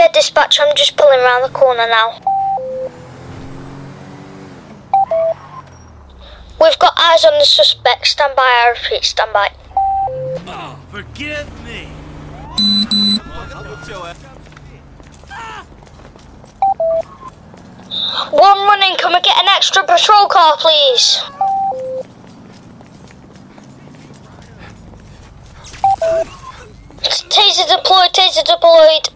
Yeah, dispatch, I'm just pulling around the corner now. We've got eyes on the suspect. Stand by, I repeat, stand by. Oh, forgive me. One running, can we get an extra patrol car, please? Taser deployed, taser deployed.